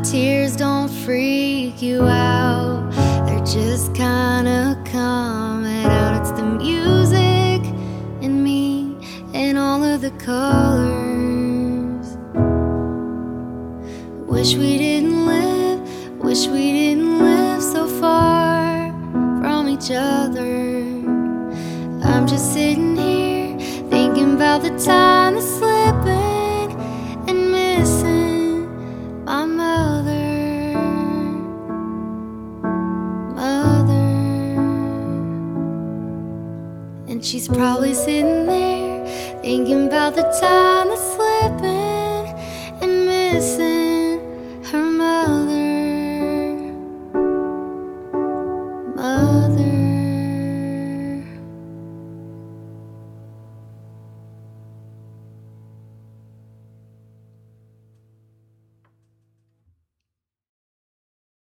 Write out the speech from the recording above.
tears don't freak you out, they're just kinda coming out. It's the music in me and all of the colors. Wish we didn't live so far from each other. I'm just sitting here thinking about the time that's slipping and missing my mother. And she's probably sitting there thinking about the time that's slipping and missing